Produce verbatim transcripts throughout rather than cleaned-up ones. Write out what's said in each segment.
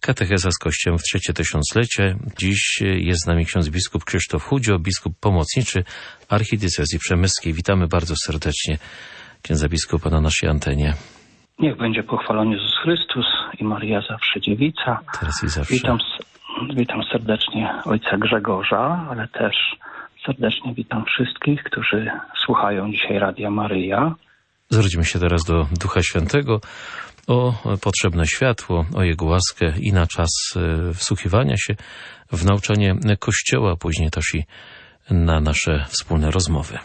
Katecheza z Kościołem w trzecie tysiąclecie. Dziś jest z nami ksiądz biskup Krzysztof Chudzio, biskup pomocniczy archidiecezji przemyskiej. Witamy bardzo serdecznie księdza biskupa na naszej antenie. Niech będzie pochwalony Jezus Chrystus i Maria zawsze dziewica. Teraz i zawsze. Witam, witam serdecznie ojca Grzegorza, ale też serdecznie witam wszystkich, którzy słuchają dzisiaj Radia Maryja. Zwróćmy się teraz do Ducha Świętego o potrzebne światło, o Jego łaskę i na czas wsłuchiwania się w nauczanie Kościoła, a później też i na nasze wspólne rozmowy.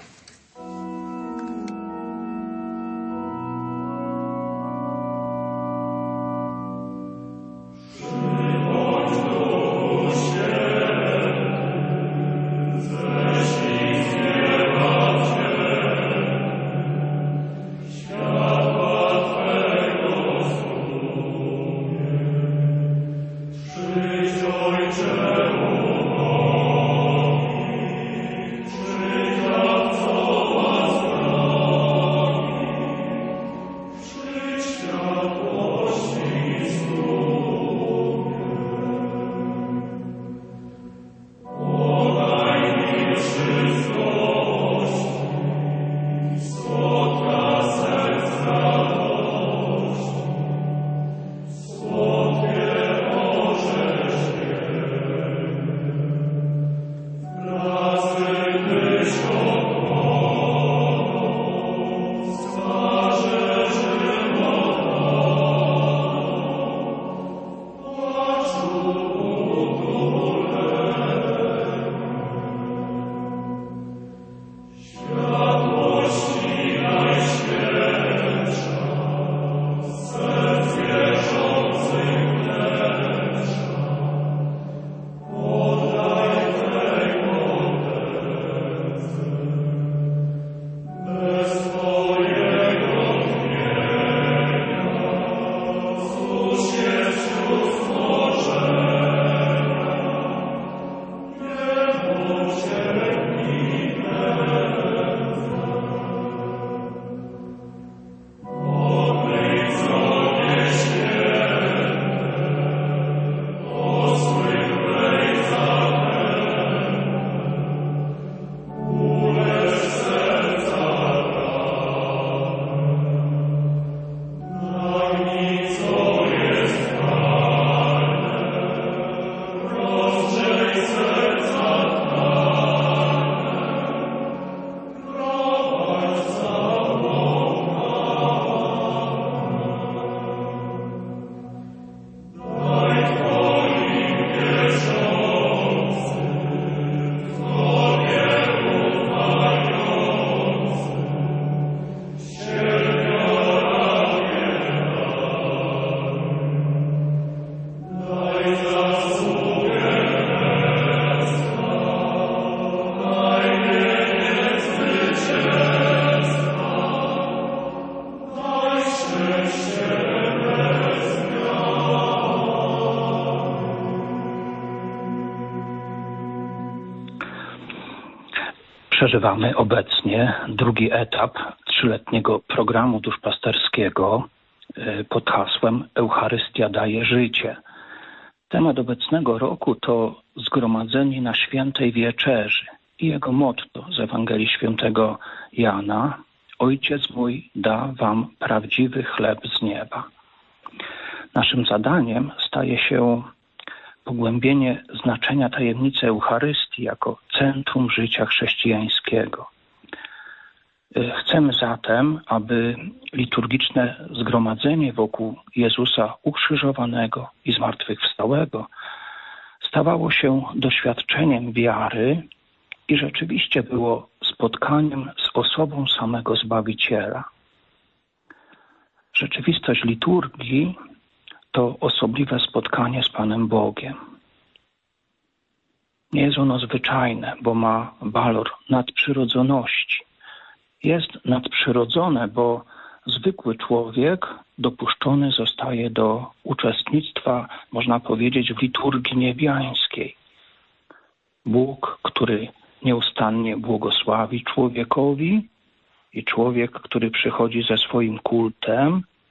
Przeżywamy obecnie drugi etap trzyletniego programu duszpasterskiego pod hasłem Eucharystia daje życie. Temat obecnego roku to zgromadzenie na świętej wieczerzy i jego motto z Ewangelii Świętego Jana: Ojciec mój da wam prawdziwy chleb z nieba. Naszym zadaniem staje się pogłębienie znaczenia tajemnicy Eucharystii jako centrum życia chrześcijańskiego. Chcemy zatem, aby liturgiczne zgromadzenie wokół Jezusa ukrzyżowanego i zmartwychwstałego stawało się doświadczeniem wiary i rzeczywiście było spotkaniem z osobą samego Zbawiciela. Rzeczywistość liturgii to osobliwe spotkanie z Panem Bogiem. Nie jest ono zwyczajne, bo ma walor nadprzyrodzoności. Jest nadprzyrodzone, bo zwykły człowiek dopuszczony zostaje do uczestnictwa, można powiedzieć, w liturgii niebiańskiej. Bóg, który nieustannie błogosławi człowiekowi, i człowiek, który przychodzi ze swoim kultem,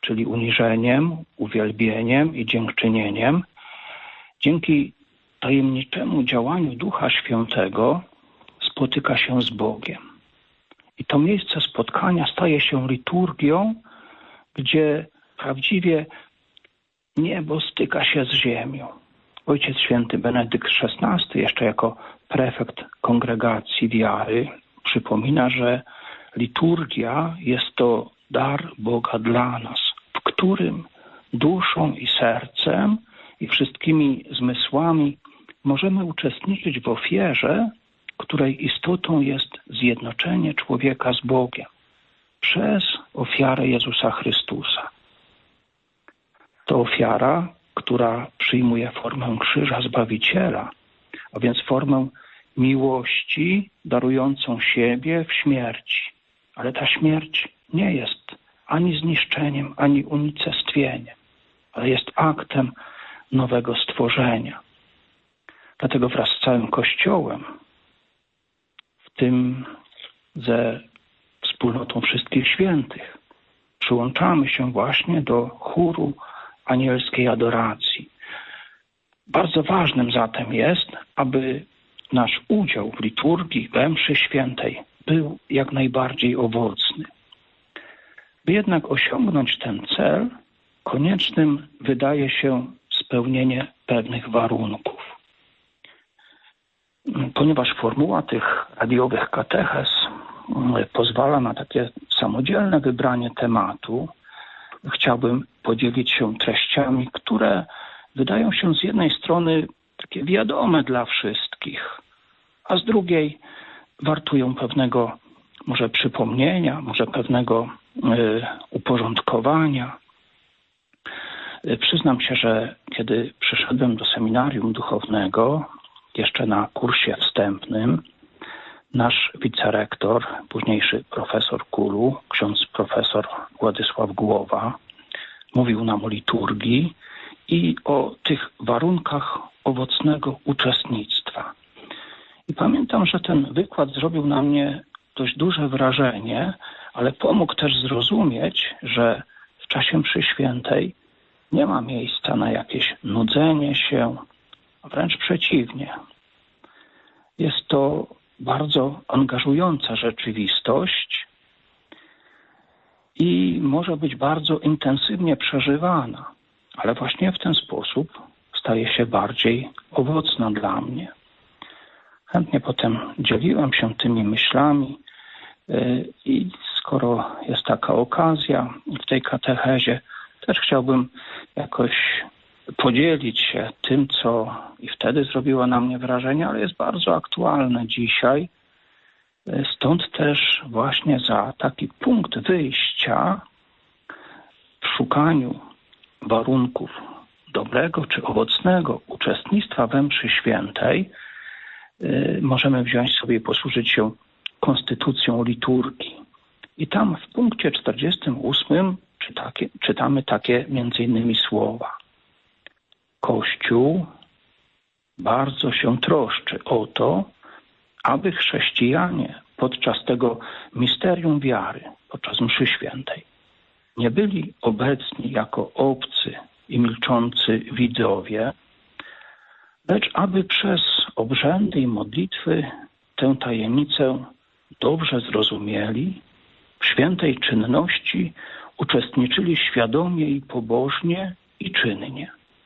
czyli uniżeniem, uwielbieniem i dziękczynieniem, dzięki tajemniczemu działaniu Ducha Świętego spotyka się z Bogiem. I to miejsce spotkania staje się liturgią, gdzie prawdziwie niebo styka się z ziemią. Ojciec Święty Benedykt szesnasty, jeszcze jako prefekt Kongregacji Wiary, przypomina, że liturgia jest to dar Boga dla nas, w którym duszą i sercem i wszystkimi zmysłami możemy uczestniczyć w ofierze, której istotą jest zjednoczenie człowieka z Bogiem przez ofiarę Jezusa Chrystusa. To ofiara, która przyjmuje formę krzyża Zbawiciela, a więc formę miłości darującą siebie w śmierci. Ale ta śmierć nie jest ani zniszczeniem, ani unicestwieniem, ale jest aktem nowego stworzenia. Dlatego wraz z całym Kościołem, w tym ze wspólnotą wszystkich świętych, przyłączamy się właśnie do chóru anielskiej adoracji. Bardzo ważnym zatem jest, aby nasz udział w liturgii, we mszy świętej był jak najbardziej owocny. By jednak osiągnąć ten cel, koniecznym wydaje się spełnienie pewnych warunków. Ponieważ formuła tych radiowych katechez pozwala na takie samodzielne wybranie tematu, chciałbym podzielić się treściami, które wydają się z jednej strony takie wiadome dla wszystkich, a z drugiej wartują pewnego może przypomnienia, może pewnego y, uporządkowania. Y, przyznam się, że kiedy przyszedłem do seminarium duchownego, jeszcze na kursie wstępnym, nasz wicerektor, późniejszy profesor Kulu, ksiądz profesor Władysław Głowa, mówił nam o liturgii i o tych warunkach owocnego uczestnictwa. I pamiętam, że ten wykład zrobił na mnie dość duże wrażenie, ale pomógł też zrozumieć, że w czasie mszy świętej nie ma miejsca na jakieś nudzenie się, a wręcz przeciwnie. Jest to bardzo angażująca rzeczywistość i może być bardzo intensywnie przeżywana, ale właśnie w ten sposób staje się bardziej owocna dla mnie. Chętnie potem dzieliłem się tymi myślami i skoro jest taka okazja w tej katechezie, też chciałbym jakoś podzielić się tym, co i wtedy zrobiło na mnie wrażenie, ale jest bardzo aktualne dzisiaj. Stąd też właśnie za taki punkt wyjścia w szukaniu warunków dobrego czy owocnego uczestnictwa we mszy świętej możemy wziąć sobie i posłużyć się konstytucją liturgii. I tam w punkcie czterdziestym ósmym czytamy, czytamy takie między innymi słowa. Kościół bardzo się troszczy o to, aby chrześcijanie podczas tego misterium wiary, podczas mszy świętej, nie byli obecni jako obcy i milczący widzowie, lecz aby przez obrzędy i modlitwy tę tajemnicę dobrze zrozumieli, w świętej czynności uczestniczyli świadomie i pobożnie i czynnie,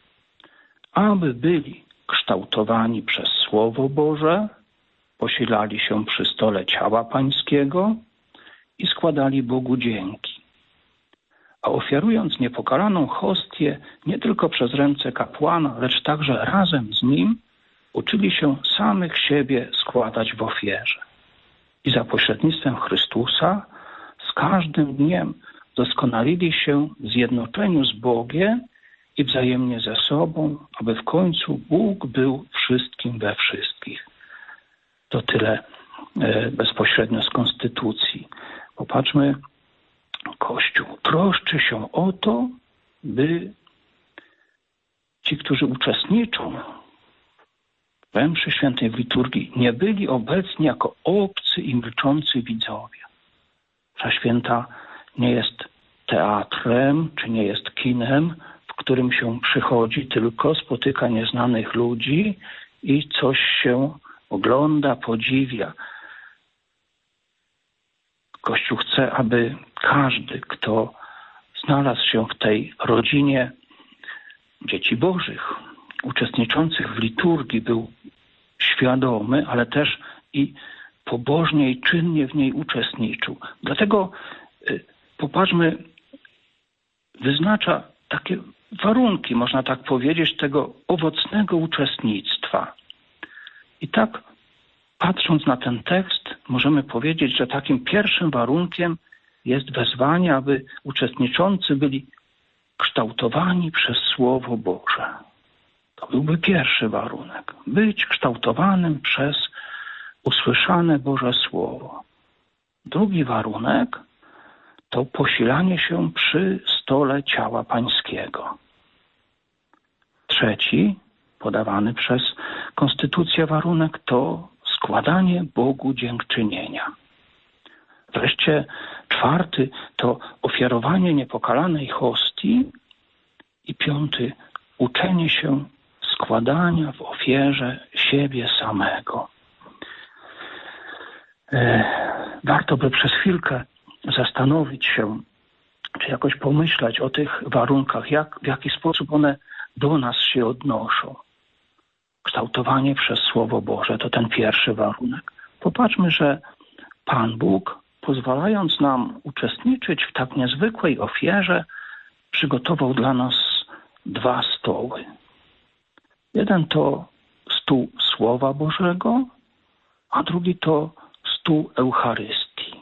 aby byli kształtowani przez Słowo Boże, posilali się przy stole ciała Pańskiego i składali Bogu dzięki. A ofiarując niepokalaną hostię nie tylko przez ręce kapłana, lecz także razem z nim, uczyli się samych siebie składać w ofierze. I za pośrednictwem Chrystusa z każdym dniem doskonalili się w zjednoczeniu z Bogiem i wzajemnie ze sobą, aby w końcu Bóg był wszystkim we wszystkich. To tyle e, bezpośrednio z Konstytucji. Popatrzmy, Kościół troszczy się o to, by ci, którzy uczestniczą we mszy świętej, w liturgii, nie byli obecni jako obcy i milczący widzowie. Msza święta nie jest teatrem, czy nie jest kinem, w którym się przychodzi tylko, spotyka nieznanych ludzi i coś się ogląda, podziwia. Kościół chce, aby każdy, kto znalazł się w tej rodzinie dzieci bożych, uczestniczących w liturgii, był świadomy, ale też i pobożnie i czynnie w niej uczestniczył. Dlatego popatrzmy, wyznacza takie warunki, można tak powiedzieć, tego owocnego uczestnictwa. I tak, patrząc na ten tekst, możemy powiedzieć, że takim pierwszym warunkiem jest wezwanie, aby uczestniczący byli kształtowani przez Słowo Boże. To byłby pierwszy warunek. Być kształtowanym przez usłyszane Boże Słowo. Drugi warunek to posilanie się przy stole ciała Pańskiego. Trzeci, podawany przez Konstytucję warunek, to składanie Bogu dziękczynienia. Wreszcie czwarty to ofiarowanie niepokalanej hostii i piąty uczenie się składania w ofierze siebie samego. E, warto by przez chwilkę zastanowić się, czy jakoś pomyśleć o tych warunkach, jak, w jaki sposób one do nas się odnoszą. Kształtowanie przez Słowo Boże to ten pierwszy warunek. Popatrzmy, że Pan Bóg, pozwalając nam uczestniczyć w tak niezwykłej ofierze, przygotował dla nas dwa stoły. Jeden to stół Słowa Bożego, a drugi to stół Eucharystii.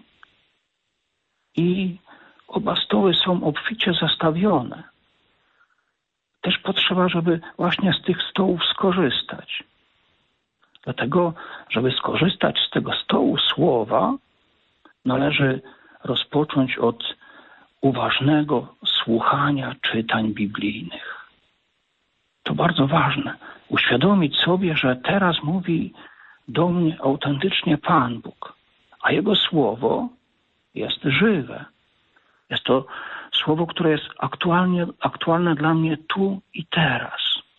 I oba stoły są obficie zastawione. Też potrzeba, żeby właśnie z tych stołów skorzystać. Dlatego, żeby skorzystać z tego stołu Słowa, należy rozpocząć od uważnego słuchania czytań biblijnych. To bardzo ważne. Uświadomić sobie, że teraz mówi do mnie autentycznie Pan Bóg, a Jego Słowo jest żywe. Jest to Słowo, które jest aktualnie, aktualne dla mnie tu i teraz.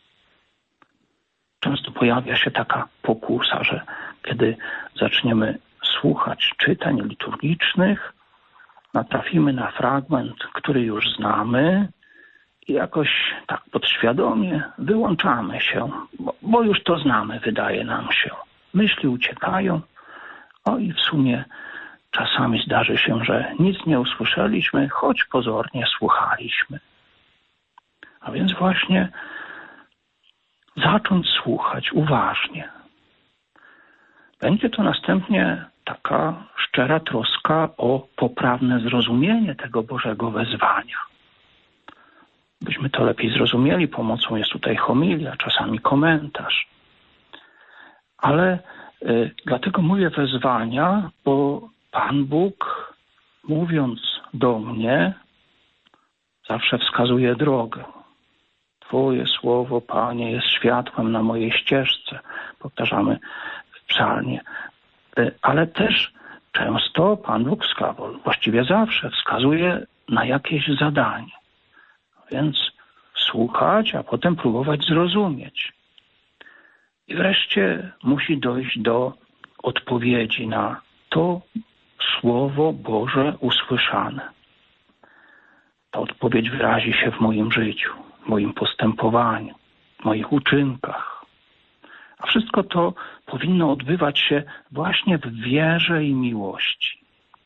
Często pojawia się taka pokusa, że kiedy zaczniemy słuchać czytań liturgicznych, natrafimy na fragment, który już znamy i jakoś tak podświadomie wyłączamy się, bo, bo już to znamy, wydaje nam się. Myśli uciekają, o i w sumie czasami zdarzy się, że nic nie usłyszeliśmy, choć pozornie słuchaliśmy. A więc właśnie zacząć słuchać uważnie. Będzie to następnie taka szczera troska o poprawne zrozumienie tego Bożego wezwania. Byśmy to lepiej zrozumieli, pomocą jest tutaj homilia, czasami komentarz. Ale y, dlatego mówię wezwania, bo Pan Bóg, mówiąc do mnie, zawsze wskazuje drogę. Twoje słowo, Panie, jest światłem na mojej ścieżce. Powtarzamy w psalmie. Ale też często Pan Bóg wskazuje, właściwie zawsze wskazuje na jakieś zadanie. Więc słuchać, a potem próbować zrozumieć. I wreszcie musi dojść do odpowiedzi na to Słowo Boże usłyszane. Ta odpowiedź wyrazi się w moim życiu, w moim postępowaniu, w moich uczynkach. A wszystko to powinno odbywać się właśnie w wierze i miłości.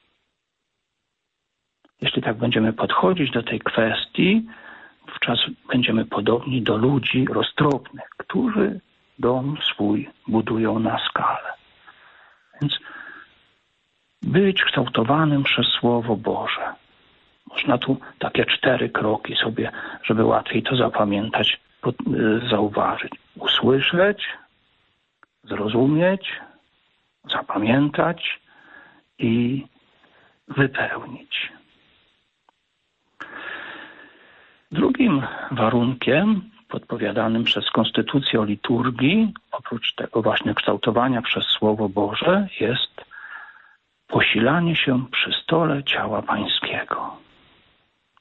Jeśli tak będziemy podchodzić do tej kwestii, wówczas będziemy podobni do ludzi roztropnych, którzy dom swój budują na skalę. Więc być kształtowanym przez Słowo Boże. Można tu takie cztery kroki sobie, żeby łatwiej to zapamiętać, zauważyć. Usłyszeć, zrozumieć, zapamiętać i wypełnić. Drugim warunkiem podpowiadanym przez Konstytucję o liturgii, oprócz tego właśnie kształtowania przez Słowo Boże, jest posilanie się przy stole ciała Pańskiego.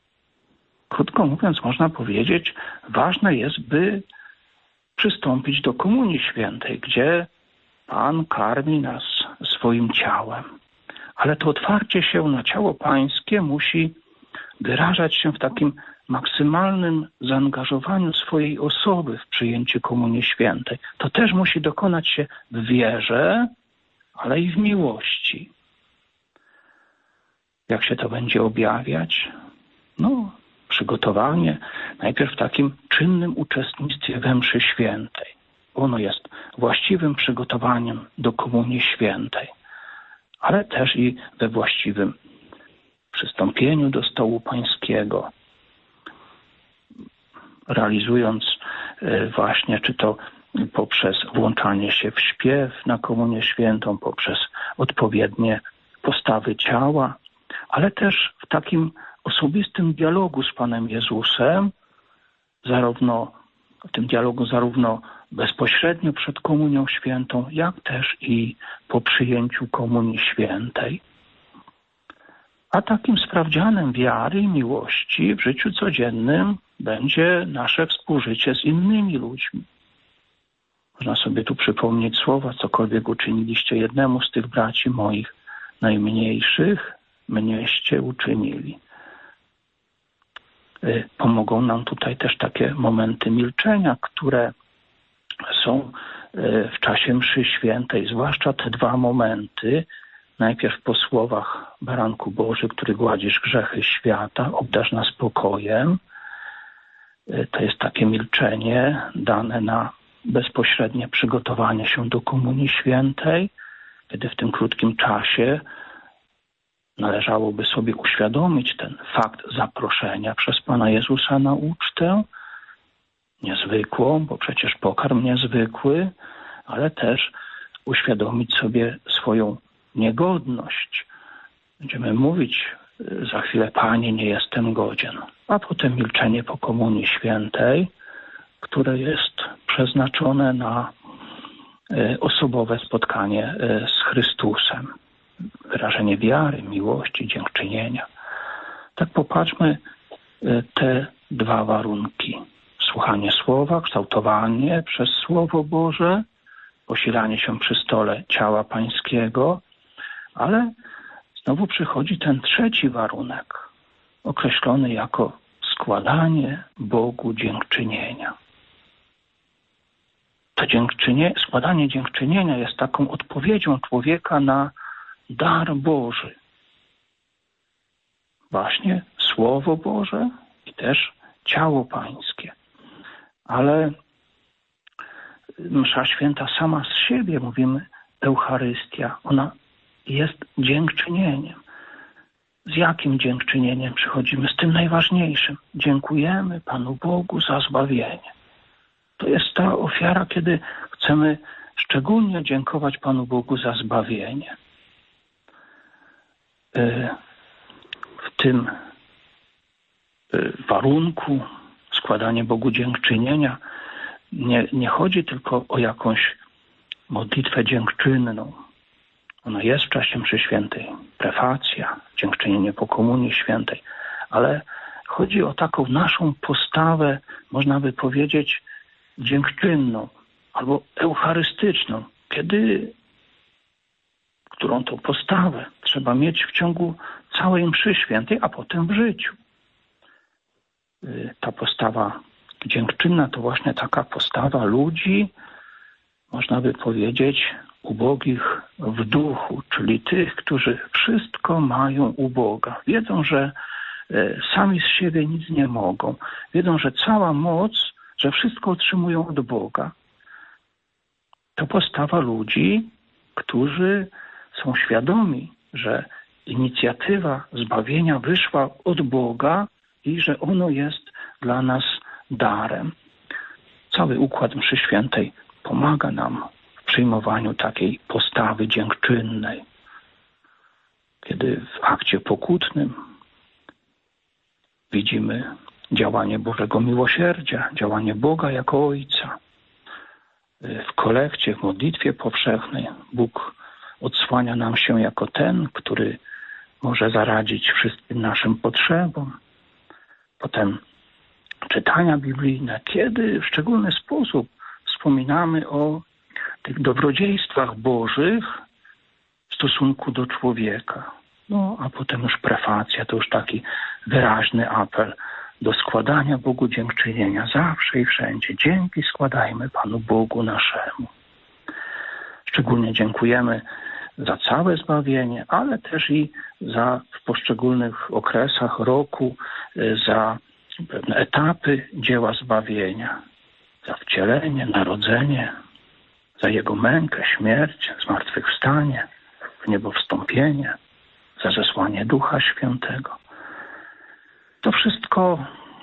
Krótko mówiąc, można powiedzieć, ważne jest, by przystąpić do Komunii Świętej, gdzie Pan karmi nas swoim ciałem. Ale to otwarcie się na ciało Pańskie musi wyrażać się w takim maksymalnym zaangażowaniu swojej osoby w przyjęcie Komunii Świętej. To też musi dokonać się w wierze, ale i w miłości. Jak się to będzie objawiać? No, przygotowanie najpierw w takim czynnym uczestnictwie we mszy świętej. Ono jest właściwym przygotowaniem do Komunii Świętej, ale też i we właściwym przystąpieniu do stołu Pańskiego, realizując właśnie, czy to poprzez włączanie się w śpiew na Komunię Świętą, poprzez odpowiednie postawy ciała, ale też w takim osobistym dialogu z Panem Jezusem, zarówno w tym dialogu zarówno bezpośrednio przed Komunią Świętą, jak też i po przyjęciu Komunii Świętej. A takim sprawdzianem wiary i miłości w życiu codziennym będzie nasze współżycie z innymi ludźmi. Można sobie tu przypomnieć słowa: cokolwiek uczyniliście jednemu z tych braci moich najmniejszych, mnieście uczynili. Pomogą nam tutaj też takie momenty milczenia, które są w czasie mszy świętej, zwłaszcza te dwa momenty. Najpierw po słowach: Baranku Boży, który gładzisz grzechy świata, obdarz nas spokojem. To jest takie milczenie dane na bezpośrednie przygotowanie się do Komunii Świętej, kiedy w tym krótkim czasie należałoby sobie uświadomić ten fakt zaproszenia przez Pana Jezusa na ucztę, niezwykłą, bo przecież pokarm niezwykły, ale też uświadomić sobie swoją niegodność. Będziemy mówić za chwilę: Panie, nie jestem godzien. A potem milczenie po Komunii Świętej, które jest przeznaczone na osobowe spotkanie z Chrystusem. Wyrażenie wiary, miłości, dziękczynienia. Tak popatrzmy te dwa warunki. Słuchanie Słowa, kształtowanie przez Słowo Boże, posilanie się przy stole ciała Pańskiego, ale znowu przychodzi ten trzeci warunek, określony jako składanie Bogu dziękczynienia. To dziękczynie, składanie dziękczynienia jest taką odpowiedzią człowieka na dar Boży. Właśnie Słowo Boże i też ciało Pańskie. Ale msza święta sama z siebie, mówimy Eucharystia, ona jest dziękczynieniem. Z jakim dziękczynieniem przychodzimy? Z tym najważniejszym. Dziękujemy Panu Bogu za zbawienie. To jest ta ofiara, kiedy chcemy szczególnie dziękować Panu Bogu za zbawienie. W tym warunku składanie Bogu dziękczynienia nie, nie chodzi tylko o jakąś modlitwę dziękczynną. Ona jest w czasie mszy świętej, prefacja, dziękczynienie po Komunii Świętej, ale chodzi o taką naszą postawę, można by powiedzieć, dziękczynną albo eucharystyczną, kiedy którą tą postawę trzeba mieć w ciągu całej mszy świętej, a potem w życiu. Ta postawa dziękczynna to właśnie taka postawa ludzi, można by powiedzieć, ubogich w duchu, czyli tych, którzy wszystko mają u Boga. Wiedzą, że sami z siebie nic nie mogą. Wiedzą, że cała moc, że wszystko otrzymują od Boga. To postawa ludzi, którzy są świadomi, że inicjatywa zbawienia wyszła od Boga i że ono jest dla nas darem. Cały układ mszy świętej pomaga nam w przyjmowaniu takiej postawy dziękczynnej. Kiedy w akcie pokutnym widzimy działanie Bożego Miłosierdzia, działanie Boga jako Ojca. W kolekcie, w modlitwie powszechnej Bóg odsłania nam się jako ten, który może zaradzić wszystkim naszym potrzebom. potem czytania biblijne, kiedy w szczególny sposób wspominamy o tych dobrodziejstwach Bożych w stosunku do człowieka. No, a potem już prefacja, to już taki wyraźny apel do składania Bogu dziękczynienia zawsze i wszędzie. Dzięki składajmy Panu Bogu naszemu. Szczególnie dziękujemy za całe zbawienie, ale też i za w poszczególnych okresach roku, za pewne etapy dzieła zbawienia, za wcielenie, narodzenie, za Jego mękę, śmierć, zmartwychwstanie, w niebo wstąpienie, za zesłanie Ducha Świętego. To wszystko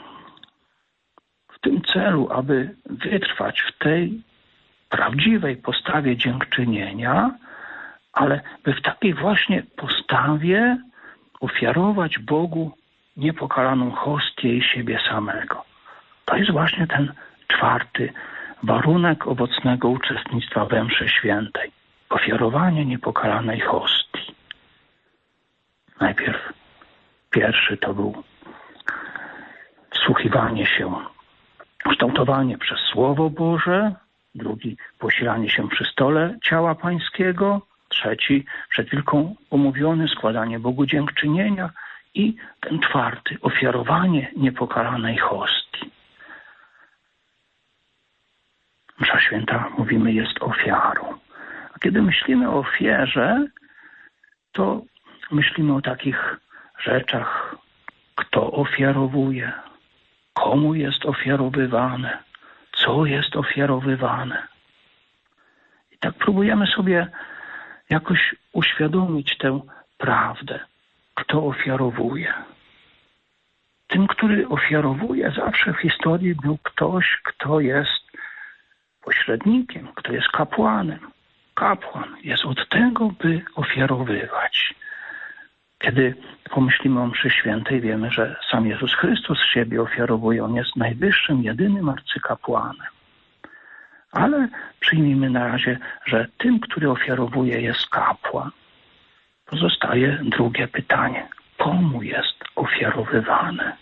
w tym celu, aby wytrwać w tej prawdziwej postawie dziękczynienia, ale by w takiej właśnie postawie ofiarować Bogu niepokalaną hostię i siebie samego. To jest właśnie ten czwarty warunek owocnego uczestnictwa we mszy świętej. Ofiarowanie niepokalanej hostii. Najpierw pierwszy to był wsłuchiwanie się, kształtowanie przez Słowo Boże, drugi posilanie się przy stole ciała Pańskiego, trzeci przed Wielką omówiony składanie Bogu dziękczynienia i ten czwarty ofiarowanie niepokalanej hostii. Msza święta, mówimy, jest ofiarą. A kiedy myślimy o ofierze, to myślimy o takich rzeczach, kto ofiarowuje, komu jest ofiarowywane, co jest ofiarowywane. I tak próbujemy sobie jakoś uświadomić tę prawdę, kto ofiarowuje. Tym, który ofiarowuje, zawsze w historii był ktoś, kto jest pośrednikiem, kto jest kapłanem. Kapłan jest od tego, by ofiarowywać. Kiedy pomyślimy o mszy świętej, wiemy, że sam Jezus Chrystus siebie ofiarowuje. On jest najwyższym, jedynym arcykapłanem. Ale przyjmijmy na razie, że tym, który ofiarowuje, jest kapłan. Pozostaje drugie pytanie. Komu jest ofiarowywane?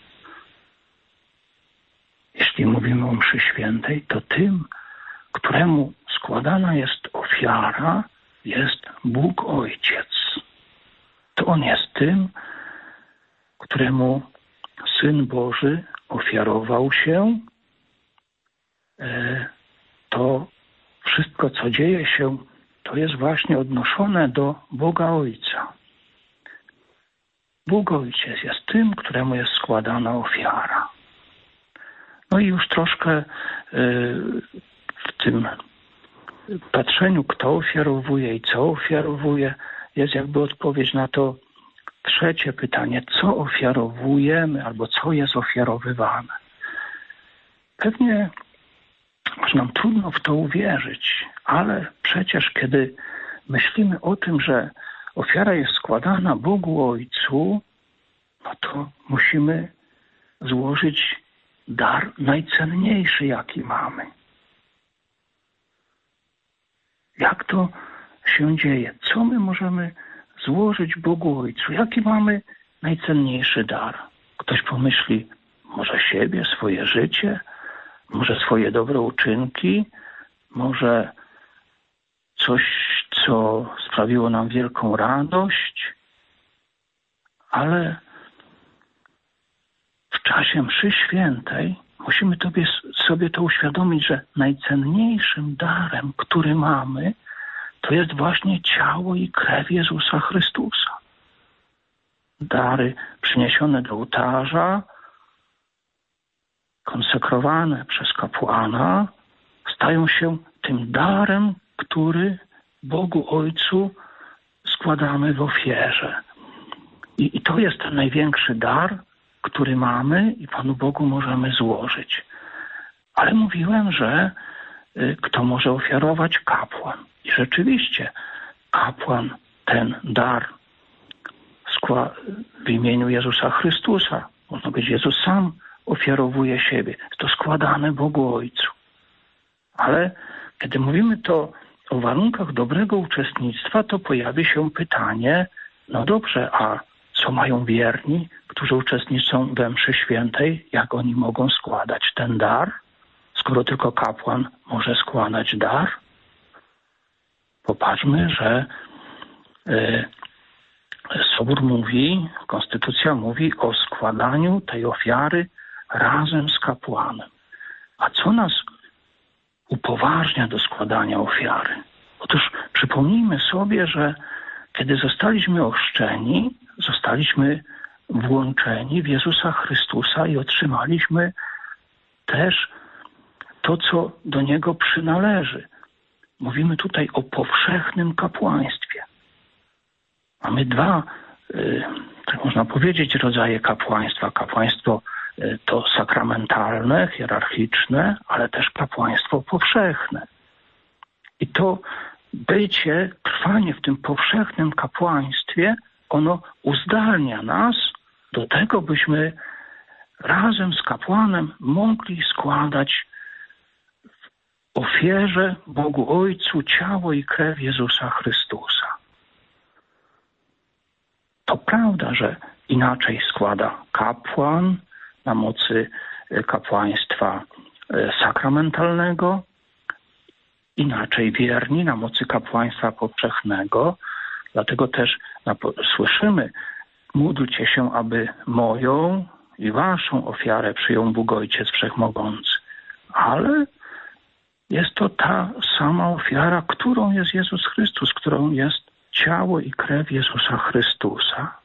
Jeśli mówimy o mszy świętej, to tym, któremu składana jest ofiara, jest Bóg Ojciec. To On jest tym, któremu Syn Boży ofiarował się. To wszystko, co dzieje się, to jest właśnie odnoszone do Boga Ojca. Bóg Ojciec jest tym, któremu jest składana ofiara. No i już troszkę w tym patrzeniu, kto ofiarowuje i co ofiarowuje, jest jakby odpowiedź na to trzecie pytanie, co ofiarowujemy albo co jest ofiarowywane. Pewnie może nam trudno w to uwierzyć, ale przecież kiedy myślimy o tym, że ofiara jest składana Bogu Ojcu, no to musimy złożyć dar najcenniejszy, jaki mamy. Jak to się dzieje? Co my możemy złożyć Bogu Ojcu? Jaki mamy najcenniejszy dar? Ktoś pomyśli, może siebie, swoje życie, może swoje dobre uczynki, może coś, co sprawiło nam wielką radość, ale w czasie mszy świętej musimy tobie, sobie to uświadomić, że najcenniejszym darem, który mamy, to jest właśnie ciało i krew Jezusa Chrystusa. Dary przyniesione do ołtarza, konsekrowane przez kapłana, stają się tym darem, który Bogu Ojcu składamy w ofierze. I, i to jest ten największy dar, który mamy i Panu Bogu możemy złożyć. Ale mówiłem, że y, kto może ofiarować? Kapłan. I rzeczywiście kapłan ten dar skła- w imieniu Jezusa Chrystusa, można być Jezus sam ofiarowuje siebie. To składane Bogu Ojcu. Ale kiedy mówimy to o warunkach dobrego uczestnictwa, to pojawi się pytanie, no dobrze, a co mają wierni, którzy uczestniczą we mszy świętej, jak oni mogą składać ten dar, skoro tylko kapłan może składać dar? Popatrzmy, że y, Sobór mówi, Konstytucja mówi o składaniu tej ofiary razem z kapłanem. A co nas upoważnia do składania ofiary? Otóż przypomnijmy sobie, że kiedy zostaliśmy ochrzczeni, zostaliśmy włączeni w Jezusa Chrystusa i otrzymaliśmy też to, co do Niego przynależy. Mówimy tutaj o powszechnym kapłaństwie. Mamy dwa, tak można powiedzieć, rodzaje kapłaństwa. Kapłaństwo to sakramentalne, hierarchiczne, ale też kapłaństwo powszechne. I to bycie, trwanie w tym powszechnym kapłaństwie, ono uzdalnia nas do tego, byśmy razem z kapłanem mogli składać w ofierze Bogu Ojcu ciało i krew Jezusa Chrystusa. To prawda, że inaczej składa kapłan na mocy kapłaństwa sakramentalnego, inaczej wierni na mocy kapłaństwa powszechnego. Dlatego też słyszymy: módlcie się, aby moją i waszą ofiarę przyjął Bóg Ojciec Wszechmogący. Ale jest to ta sama ofiara, którą jest Jezus Chrystus, którą jest ciało i krew Jezusa Chrystusa.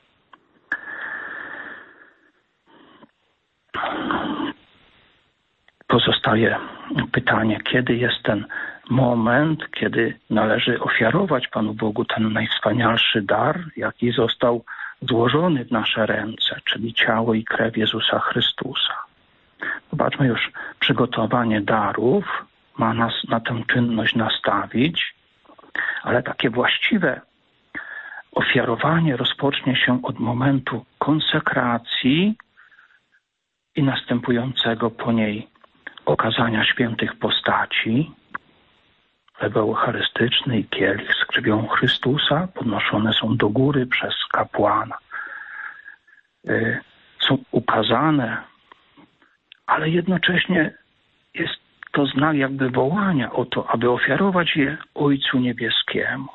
Pozostaje pytanie, kiedy jest ten moment, kiedy należy ofiarować Panu Bogu ten najwspanialszy dar, jaki został złożony w nasze ręce, czyli ciało i krew Jezusa Chrystusa. Zobaczmy, już przygotowanie darów ma nas na tę czynność nastawić, ale takie właściwe ofiarowanie rozpocznie się od momentu konsekracji i następującego po niej okazania świętych postaci. Chleb eucharystyczny i kielich z krwią Chrystusa podnoszone są do góry przez kapłana. Y, są ukazane, ale jednocześnie jest to znak jakby wołania o to, aby ofiarować je Ojcu Niebieskiemu.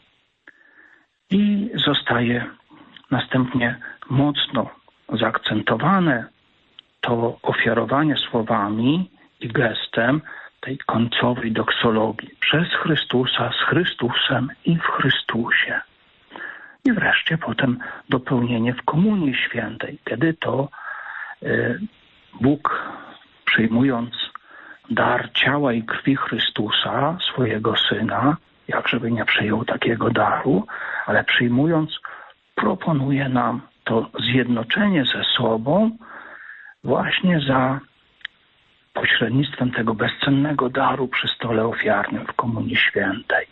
I zostaje następnie mocno zaakcentowane to ofiarowanie słowami i gestem tej końcowej doksologii. Przez Chrystusa, z Chrystusem i w Chrystusie. I wreszcie potem dopełnienie w Komunii Świętej, kiedy to y, Bóg, przyjmując dar ciała i krwi Chrystusa, swojego Syna, jakżeby nie przyjął takiego daru, ale przyjmując, proponuje nam to zjednoczenie ze sobą właśnie za pośrednictwem tego bezcennego daru przy stole ofiarnym w Komunii Świętej.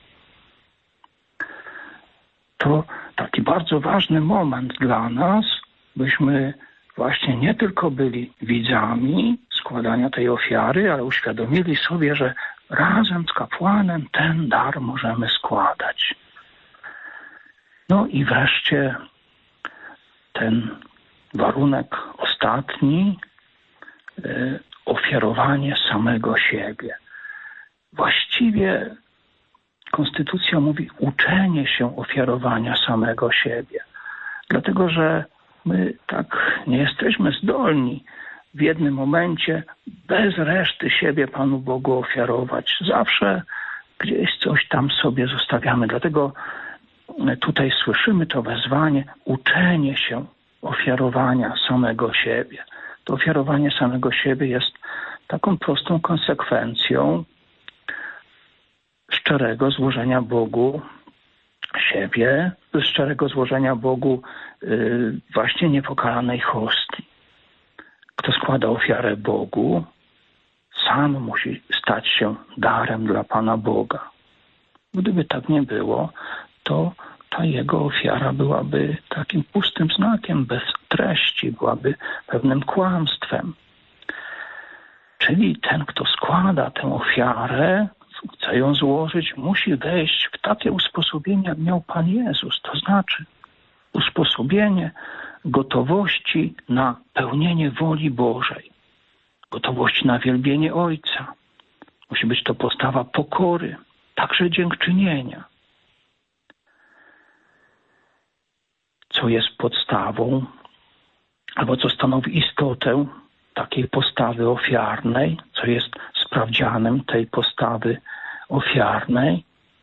To taki bardzo ważny moment dla nas, byśmy właśnie nie tylko byli widzami składania tej ofiary, ale uświadomili sobie, że razem z kapłanem ten dar możemy składać. No i wreszcie ten warunek ostatni, y, ofiarowanie samego siebie. Właściwie Konstytucja mówi uczenie się ofiarowania samego siebie. Dlatego, że my tak nie jesteśmy zdolni w jednym momencie bez reszty siebie Panu Bogu ofiarować. Zawsze gdzieś coś tam sobie zostawiamy. Dlatego tutaj słyszymy to wezwanie, uczenie się ofiarowania samego siebie. To ofiarowanie samego siebie jest taką prostą konsekwencją szczerego złożenia Bogu siebie, szczerego złożenia Bogu yy, właśnie niepokalanej hostii. Kto składa ofiarę Bogu, sam musi stać się darem dla Pana Boga. Gdyby tak nie było, to ta jego ofiara byłaby takim pustym znakiem, bez treści, byłaby pewnym kłamstwem. Czyli ten, kto składa tę ofiarę, chce ją złożyć, musi wejść w takie usposobienie, jak miał Pan Jezus. To znaczy usposobienie gotowości na pełnienie woli Bożej, gotowości na wielbienie Ojca. Musi być to postawa pokory, także dziękczynienia. Co jest podstawą, albo co stanowi istotę takiej postawy ofiarnej, co jest sprawdzianem tej postawy ofiarnej.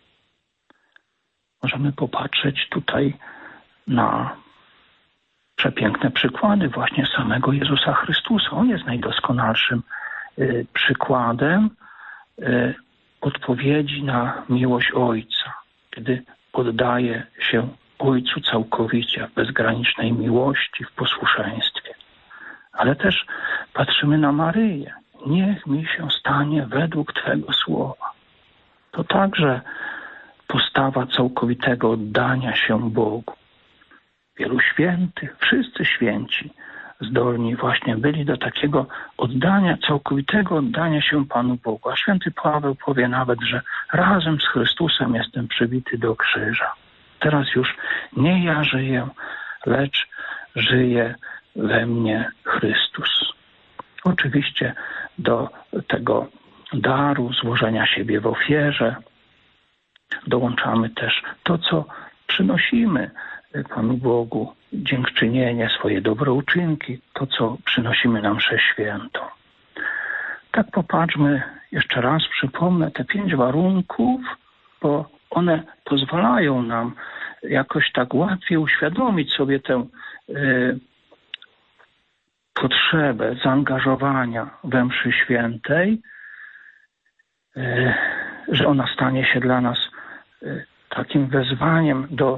Możemy popatrzeć tutaj na przepiękne przykłady właśnie samego Jezusa Chrystusa. On jest najdoskonalszym y, przykładem y, odpowiedzi na miłość Ojca, kiedy oddaje się Ojcu całkowicie, w bezgranicznej miłości, w posłuszeństwie. Ale też patrzymy na Maryję. Niech mi się stanie według Twego słowa. To także postawa całkowitego oddania się Bogu. Wielu świętych, wszyscy święci zdolni właśnie byli do takiego oddania, całkowitego oddania się Panu Bogu. A święty Paweł powie nawet, że razem z Chrystusem jestem przybity do krzyża. Teraz już nie ja żyję, lecz żyje we mnie Chrystus. Oczywiście do tego daru złożenia siebie w ofierze dołączamy też to, co przynosimy Panu Bogu, dziękczynienie, swoje dobre uczynki, to, co przynosimy na mszę świętą. Tak popatrzmy, jeszcze raz przypomnę te pięć warunków, bo one pozwalają nam jakoś tak łatwiej uświadomić sobie tę y, potrzebę zaangażowania we mszy świętej, y, że ona stanie się dla nas y, takim wezwaniem do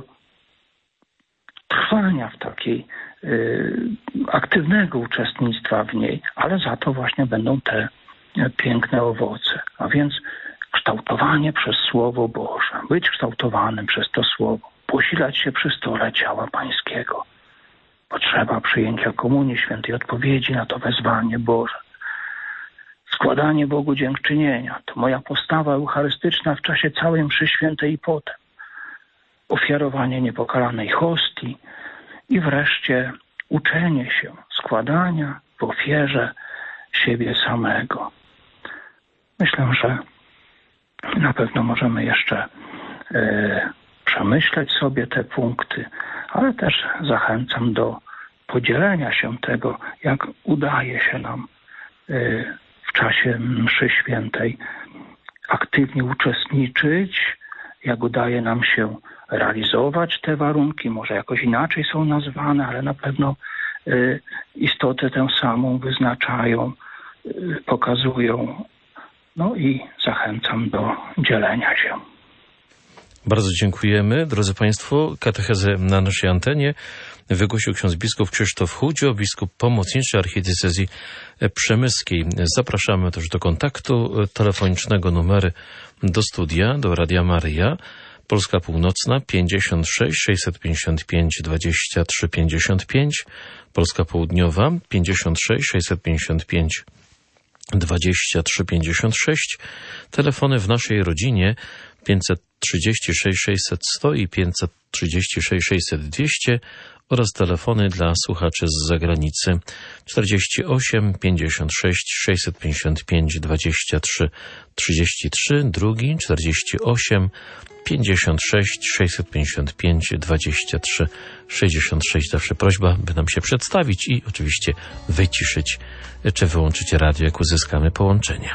trwania w takiej y, aktywnego uczestnictwa w niej, ale za to właśnie będą te y, piękne owoce. A więc kształtowanie przez Słowo Boże, być kształtowanym przez to Słowo, posilać się przy stole ciała Pańskiego. Potrzeba przyjęcia Komunii Świętej, odpowiedzi na to wezwanie Boże. Składanie Bogu dziękczynienia to moja postawa eucharystyczna w czasie całej mszy świętej i potem. Ofiarowanie niepokalanej hostii i wreszcie uczenie się składania w ofierze siebie samego. Myślę, że na pewno możemy jeszcze e, przemyśleć sobie te punkty, ale też zachęcam do podzielenia się tego, jak udaje się nam e, w czasie mszy świętej aktywnie uczestniczyć, jak udaje nam się realizować te warunki, może jakoś inaczej są nazwane, ale na pewno y, istotę tę samą wyznaczają, y, pokazują. No i zachęcam do dzielenia się. Bardzo dziękujemy. Drodzy Państwo, katechezę na naszej antenie wygłosił ksiądz biskup Krzysztof Chudzio, biskup pomocniczy archidiecezji przemyskiej. Zapraszamy też do kontaktu telefonicznego, numery do studia, do Radia Maryja. Polska Północna pięćdziesiąt sześć sześćset pięćdziesiąt pięć dwadzieścia trzy pięćdziesiąt pięć, Polska Południowa pięćdziesiąt sześć sześćset pięćdziesiąt pięć dwadzieścia trzy pięćdziesiąt sześć, telefony w naszej rodzinie pięćset trzydzieści sześć sześćset sto i pięćset trzydzieści sześć sześćset dwieście oraz telefony dla słuchaczy z zagranicy czterdzieści osiem pięćdziesiąt sześć sześćset pięćdziesiąt pięć dwadzieścia trzy trzydzieści trzy, drugi czterdzieści osiem pięćdziesiąt sześć sześćset pięćdziesiąt pięć dwadzieścia trzy sześćdziesiąt sześć. Zawsze prośba, by nam się przedstawić i oczywiście wyciszyć czy wyłączyć radio, jak uzyskamy połączenie.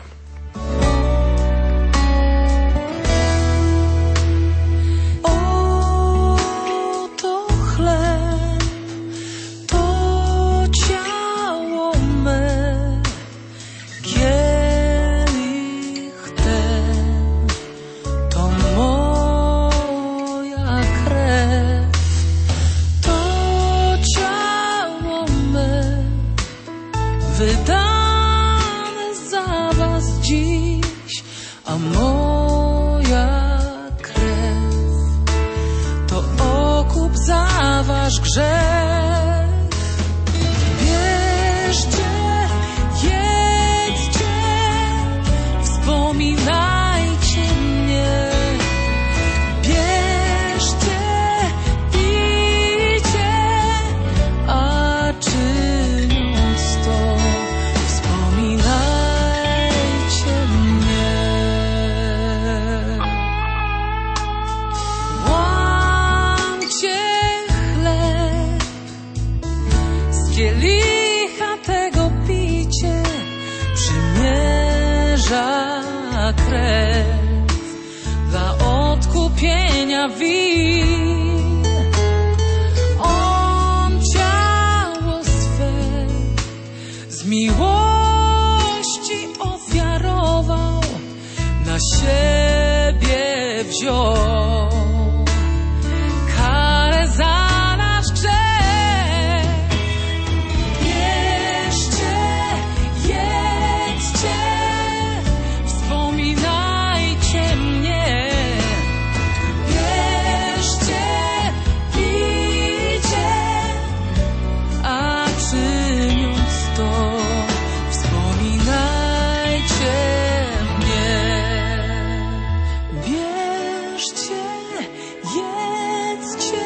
Wydane za was dziś, a moja krew to okup za wasz grzech. Bierzcie, jedźcie, wspominajcie mnie. Bierzcie, pijcie, a moja krew dla odkupienia win. On ciało swe z miłości ofiarował, na siebie wziął karę za nasz grzech. Bierzcie, jedźcie, wspominajcie mnie. Bierzcie, pijcie, a czyniąc to wspominajcie mnie. Bierzcie, jedzcie.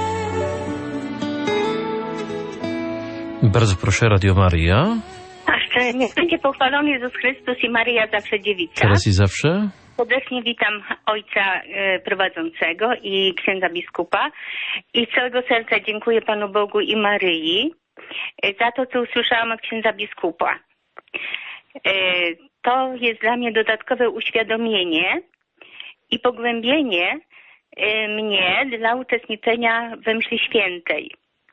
Bardzo proszę, Radio Maria. A szczerze, niech będzie pochwalony Jezus Chrystus i Maryja zawsze dziewica. Teraz i zawsze. Serdecznie witam ojca e, prowadzącego i księdza biskupa i z całego serca dziękuję Panu Bogu i Maryi e, za to, co usłyszałam od księdza biskupa. E, to jest dla mnie dodatkowe uświadomienie i pogłębienie e, mnie dla uczestniczenia we mszy świętej.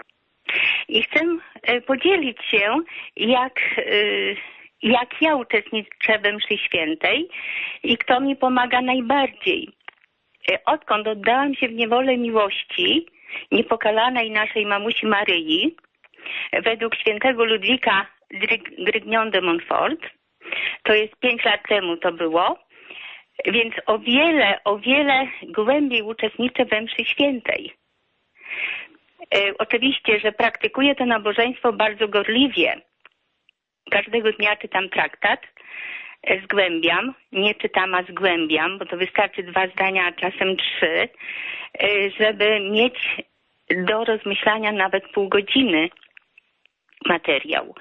I chcę e, podzielić się, jak, e, jak ja uczestniczę we mszy świętej i kto mi pomaga najbardziej. E, Odkąd oddałam się w niewolę miłości niepokalanej naszej mamusi Maryi, według świętego Ludwika Grignon de Montfort, to jest pięć lat temu to było, więc o wiele, o wiele głębiej uczestniczę we mszy świętej. E, oczywiście, że praktykuję to nabożeństwo bardzo gorliwie. Każdego dnia czytam traktat, e, zgłębiam, nie czytam, a zgłębiam, bo to wystarczy dwa zdania, a czasem trzy, e, żeby mieć do rozmyślania nawet pół godziny materiał.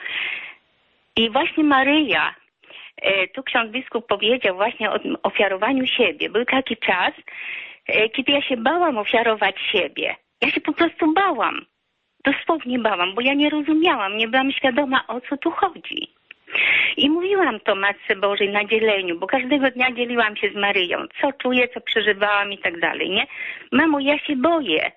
I właśnie Maryja, e, tu ksiądz biskup powiedział właśnie o tym ofiarowaniu siebie. Był taki czas, e, kiedy ja się bałam ofiarować siebie. Ja się po prostu bałam. Dosłownie bałam, bo ja nie rozumiałam, nie byłam świadoma, o co tu chodzi. I mówiłam to Matce Bożej na dzieleniu, bo każdego dnia dzieliłam się z Maryją, co czuję, co przeżywałam i tak dalej, nie? Mamo, ja się boję.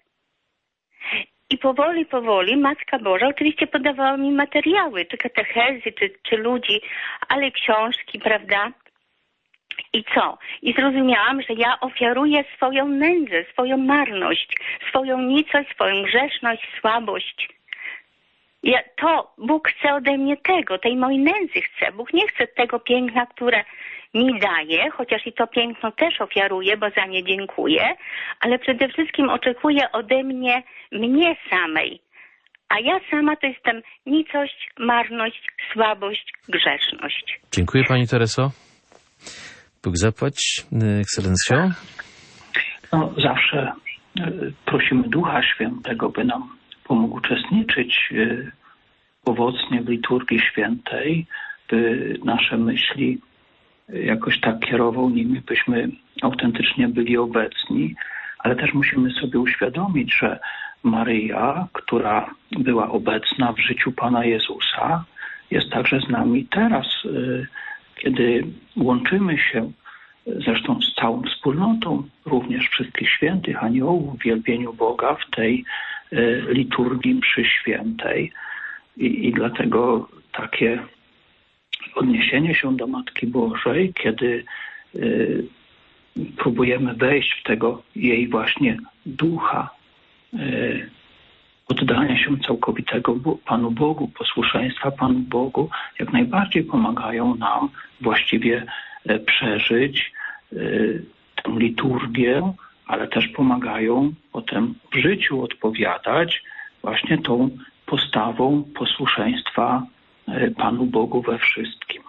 I powoli, powoli Matka Boża oczywiście podawała mi materiały, czy katechezy, czy, czy ludzi, ale książki, prawda? I co? I zrozumiałam, że ja ofiaruję swoją nędzę, swoją marność, swoją nicość, swoją grzeszność, słabość. Ja, to Bóg chce ode mnie tego, tej mojej nędzy chce. Bóg nie chce tego piękna, które mi daje, chociaż i to piękno też ofiaruję, bo za nie dziękuję, ale przede wszystkim oczekuje ode mnie, mnie samej. A ja sama to jestem nicość, marność, słabość, grzeszność. Dziękuję Pani Tereso. Bóg zapłać. Ekscelencjo. No, zawsze y, prosimy Ducha Świętego, by nam pomógł uczestniczyć y, owocnie w liturgii świętej, by nasze myśli y, jakoś tak kierował nimi, byśmy autentycznie byli obecni, ale też musimy sobie uświadomić, że Maryja, która była obecna w życiu Pana Jezusa, jest także z nami teraz, y, kiedy łączymy się zresztą z całą wspólnotą również wszystkich świętych aniołów w wielbieniu Boga w tej y, liturgii mszy świętej. I, I dlatego takie odniesienie się do Matki Bożej, kiedy y, próbujemy wejść w tego jej właśnie ducha, y, oddania się całkowitego Panu Bogu, posłuszeństwa Panu Bogu, jak najbardziej pomagają nam właściwie przeżyć tę liturgię, ale też pomagają potem w życiu odpowiadać właśnie tą postawą posłuszeństwa Panu Bogu we wszystkim.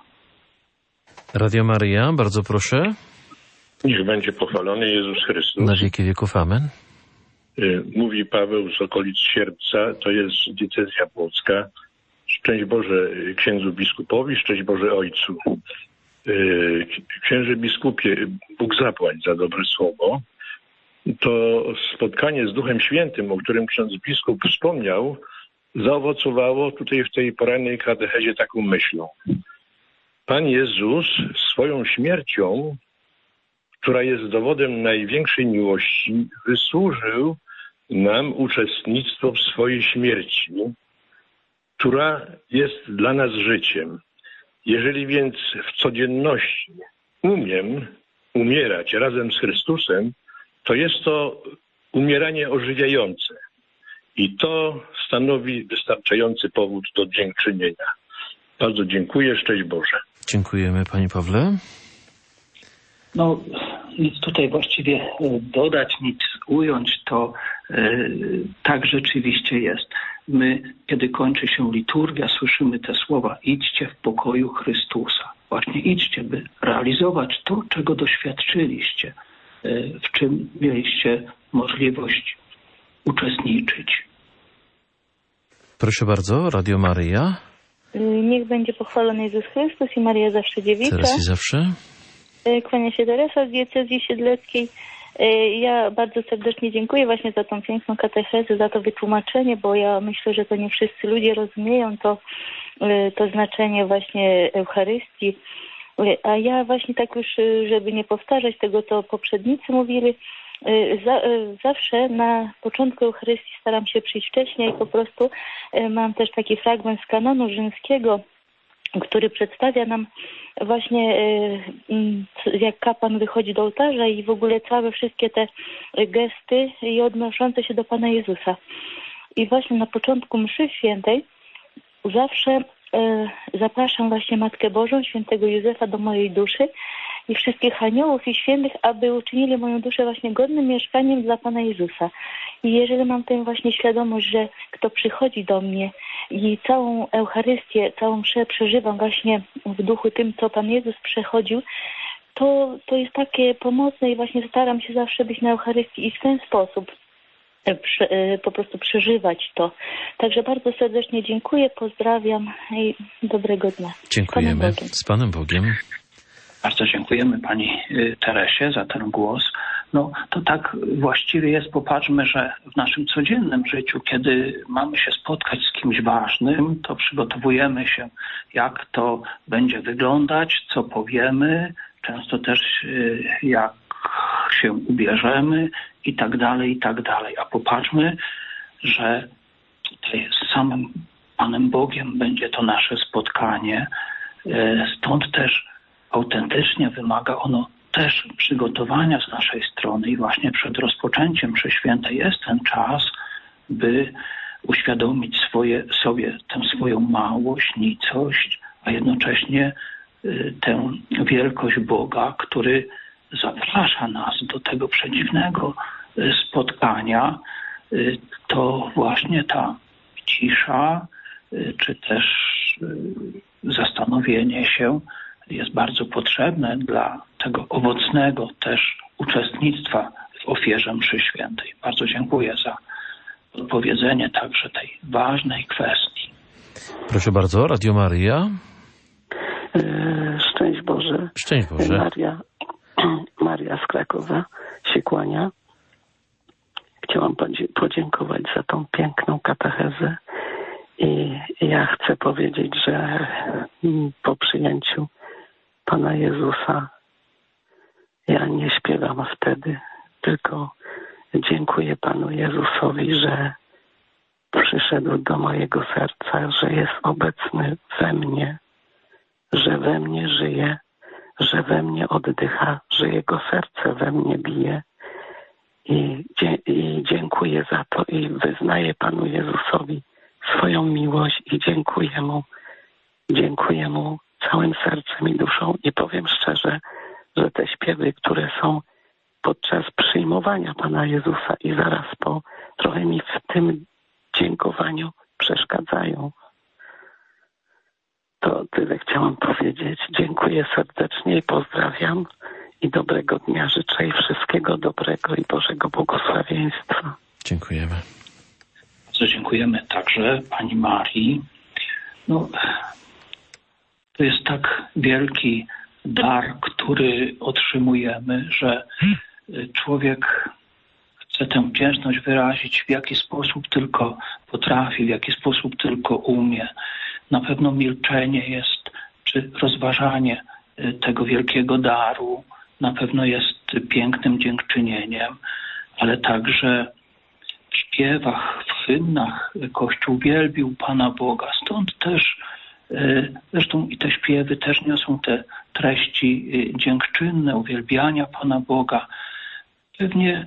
Radio Maryja, bardzo proszę. Niech będzie pochwalony Jezus Chrystus. Na wieki wieków, amen. Mówi Paweł z okolic Sierpca, to jest diecezja płocka. Szczęść Boże księdzu biskupowi, szczęść Boże ojcu. Księże biskupie, Bóg zapłać za dobre słowo. To spotkanie z Duchem Świętym, o którym ksiądz biskup wspomniał, zaowocowało tutaj w tej porannej katechezie taką myślą. Pan Jezus swoją śmiercią, która jest dowodem największej miłości, wysłużył nam uczestnictwo w swojej śmierci, która jest dla nas życiem. Jeżeli więc w codzienności umiem umierać razem z Chrystusem, to jest to umieranie ożywiające. I to stanowi wystarczający powód do dziękczynienia. Bardzo dziękuję. Szczęść Boże. Dziękujemy, panie Pawle. No, nic tutaj właściwie dodać, nic ująć, to e, tak rzeczywiście jest. My, kiedy kończy się liturgia, słyszymy te słowa: idźcie w pokoju Chrystusa. Właśnie idźcie, by realizować to, czego doświadczyliście, e, w czym mieliście możliwość uczestniczyć. Proszę bardzo, Radio Maryja. Niech będzie pochwalony Jezus Chrystus i Maria zawsze dziewica. Teraz i zawsze. Kłania się Teresa z diecezji siedleckiej. Ja bardzo serdecznie dziękuję właśnie za tą piękną katechezę, za to wytłumaczenie, bo ja myślę, że to nie wszyscy ludzie rozumieją to, to znaczenie właśnie Eucharystii. A ja właśnie tak już, żeby nie powtarzać tego, co poprzednicy mówili, zawsze na początku Eucharystii staram się przyjść wcześniej. Po prostu mam też taki fragment z kanonu rzymskiego, który przedstawia nam właśnie, jak kapłan wychodzi do ołtarza i w ogóle całe wszystkie te gesty i odnoszące się do Pana Jezusa. I właśnie na początku mszy świętej zawsze zapraszam właśnie Matkę Bożą, świętego Józefa do mojej duszy i wszystkich aniołów i świętych, aby uczynili moją duszę właśnie godnym mieszkaniem dla Pana Jezusa. I jeżeli mam tę właśnie świadomość, że kto przychodzi do mnie i całą Eucharystię, całą mszę przeżywam właśnie w duchu tym, co Pan Jezus przechodził, to, to jest takie pomocne i właśnie staram się zawsze być na Eucharystii i w ten sposób Prze, po prostu przeżywać to. Także bardzo serdecznie dziękuję, pozdrawiam i dobrego dnia. Dziękujemy. Z Panem Bogiem. Bardzo dziękujemy Pani Teresie za ten głos. No to tak właściwie jest, popatrzmy, że w naszym codziennym życiu, kiedy mamy się spotkać z kimś ważnym, to przygotowujemy się, jak to będzie wyglądać, co powiemy, często też jak się ubierzemy i tak dalej, i tak dalej. A popatrzmy, że tutaj z samym Panem Bogiem będzie to nasze spotkanie. Stąd też autentycznie wymaga ono też przygotowania z naszej strony i właśnie przed rozpoczęciem mszy świętej jest ten czas, by uświadomić swoje, sobie tę swoją małość, nicość, a jednocześnie tę wielkość Boga, który zaprasza nas do tego przedziwnego spotkania. To właśnie ta cisza, czy też zastanowienie się jest bardzo potrzebne dla tego owocnego też uczestnictwa w ofierze mszy świętej. Bardzo dziękuję za odpowiedzenie także tej ważnej kwestii. Proszę bardzo, Radio Maryja. Szczęść Boże. Szczęść Boże. Maria, Maria z Krakowa się kłania. Chciałam podziękować za tą piękną katechezę i ja chcę powiedzieć, że po przyjęciu Pana Jezusa ja nie śpiewam wtedy, tylko dziękuję Panu Jezusowi, że przyszedł do mojego serca, że jest obecny we mnie, że we mnie żyje, że we mnie oddycha, że Jego serce we mnie bije. I, I dziękuję za to i wyznaję Panu Jezusowi swoją miłość i dziękuję Mu. Dziękuję Mu całym sercem i duszą i powiem szczerze, że te śpiewy, które są podczas przyjmowania Pana Jezusa i zaraz po, trochę mi w tym dziękowaniu przeszkadzają. To tyle chciałam powiedzieć. Dziękuję serdecznie i pozdrawiam i dobrego dnia życzę i wszystkiego dobrego i Bożego błogosławieństwa. Dziękujemy. Bardzo dziękujemy także Pani Marii. No, to jest tak wielki dar, który otrzymujemy, że człowiek chce tę wdzięczność wyrazić w jaki sposób tylko potrafi, w jaki sposób tylko umie. Na pewno milczenie jest czy rozważanie tego wielkiego daru na pewno jest pięknym dziękczynieniem, ale także w śpiewach, w hymnach Kościół wielbił Pana Boga. Stąd też, zresztą i te śpiewy też niosą te treści dziękczynne, uwielbiania Pana Boga. Pewnie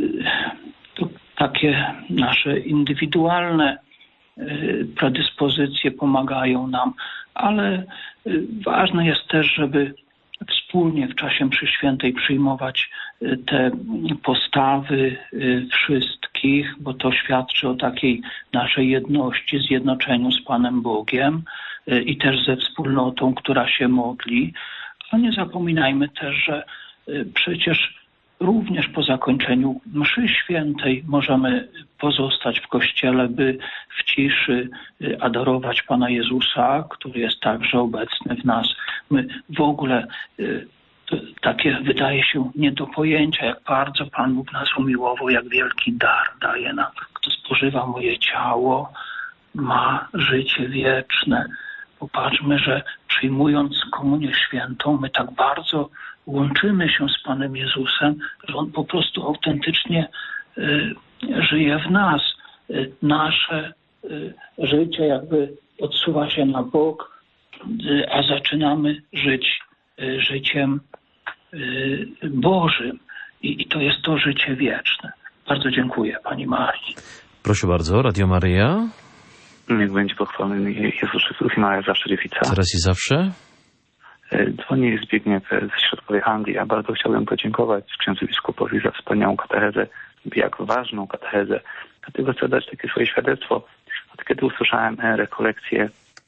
to takie nasze indywidualne predyspozycje pomagają nam, ale ważne jest też, żeby wspólnie w czasie mszy świętej przyjmować te postawy wszystkich, bo to świadczy o takiej naszej jedności, zjednoczeniu z Panem Bogiem i też ze wspólnotą, która się modli. A nie zapominajmy też, że przecież również po zakończeniu mszy świętej możemy pozostać w kościele, by w ciszy adorować Pana Jezusa, który jest także obecny w nas. My w ogóle to takie wydaje się nie do pojęcia, jak bardzo Pan Bóg nas umiłował, jak wielki dar daje nam. Kto spożywa moje ciało, ma życie wieczne. Popatrzmy, że przyjmując komunię świętą, my tak bardzo łączymy się z Panem Jezusem, że On po prostu autentycznie y, żyje w nas. Y, nasze y, życie jakby odsuwa się na bok, y, a zaczynamy żyć y, życiem y, Bożym. I, I to jest to życie wieczne. Bardzo dziękuję Pani Marii. Proszę bardzo, Radio Maryja. Niech będzie pochwalony Jezus Chrystus i Maria zawsze dziewica. Teraz i zawsze. Dzwoni Zbigniew z środkowej Anglii. Ja bardzo chciałbym podziękować księdzu biskupowi za wspaniałą katechezę, jak ważną katechezę. Dlatego chcę dać takie swoje świadectwo. Od kiedy usłyszałem rekolekcję